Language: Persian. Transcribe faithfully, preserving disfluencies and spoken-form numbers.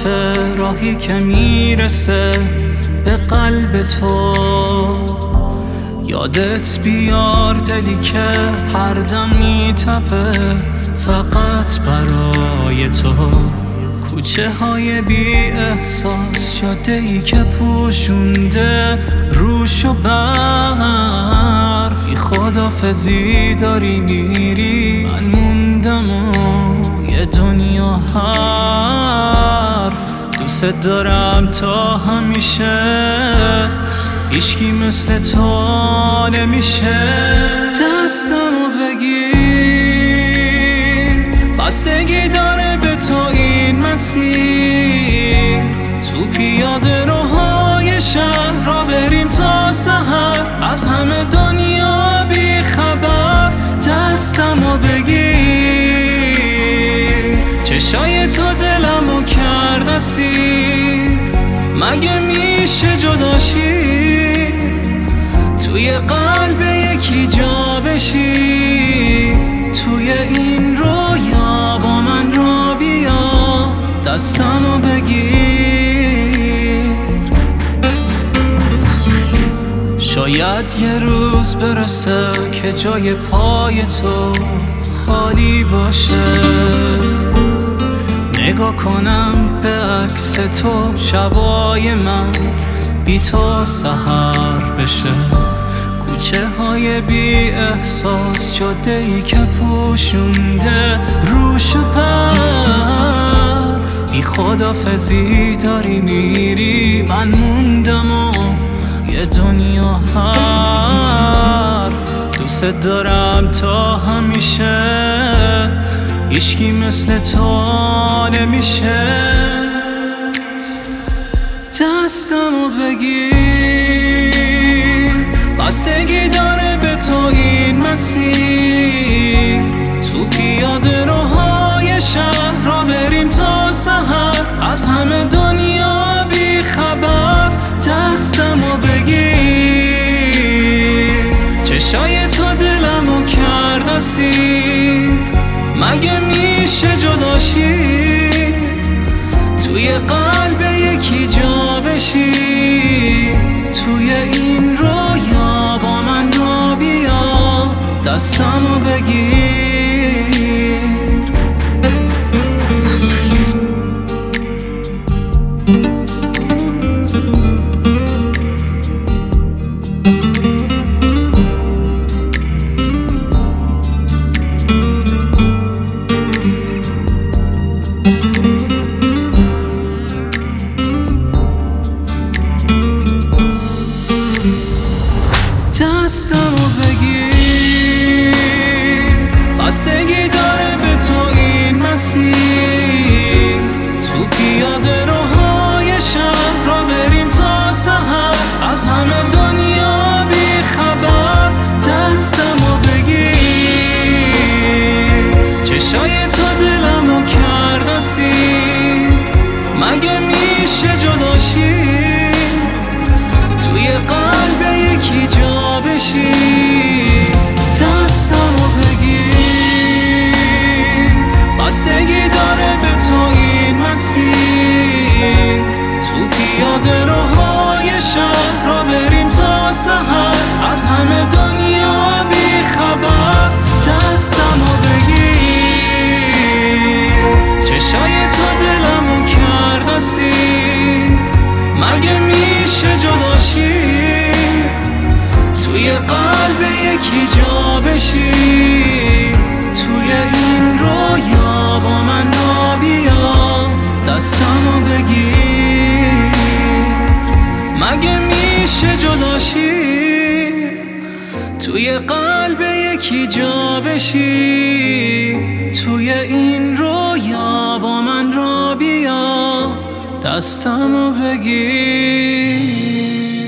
تصادفه راهی که میرسه به قلب تو. یادت بیار دلی که هر دم میتپه فقط برای تو. کوچه های بی احساس، جاده ای که پوشونده روش و برف. بی خدافزی داری میری، من موندم و یه دنیا حرف. دوست دارم تا همیشه، هیچکی مثل تو نمیشه. دستمو بگیر، بستگی داره به تو این مسیر. تو پیاده روهای شهر را بریم تا سحر، از همه دنیا بی خبر. دستمو بگیر، چشای تو دلمو کرد اسیر. مگه میشه جداشی توی قلب یکی جا بشی؟ توی این رویا با من را بیا، دستمو بگیر. شاید یه روز برسه که جای پای تو خالی باشه. نگاه کنم به عکس تو، شبای من بی تو سحر بشه. کوچه های بی احساس، جاده ای که پوشونده روش و پر. بی خدافزی داری میری، من موندم و یه دنیا حرف. دوست دارم تا همیشه، هیچکی مثل تو نمیشه. دستمو بگیر، بستگی داره به تو این مسیر. تو پیاده روهای شهر را بریم تا سحر، از همه دنیا بی خبر. دستمو بگیر، چشای تو دلمو کرد اسیر. مگه میشه جداشی توی قلب یکی جا بشی؟ توی این رویا با من را بیا، دستمو بگیر. دستمو بگیر، بستگی داره به تو این مسیر. تو پیاده روهای شهر را بریم تا سحر، از همه دنیا بی خبر. دستمو بگیر، چشای تو دلمو کرد اسیر. مگه میشه جداشی توی قلب یکی جا بشی؟ دستمو بگیر، بستگی داره به تو این مسیر. تو پیاده روهای شهر را بریم تا سحر، از همه دنیا بی خبر. دستمو بگیر، چشای تو دلمو کرد اسیر. مگه میشه جداشی توی قلب یکی جا بشی؟ توی این رویا با من را بیا، دستمو بگیر. مگه میشه جداشی توی قلب یکی جا بشی؟ توی این رویا با من را بیا، دستمو بگیر.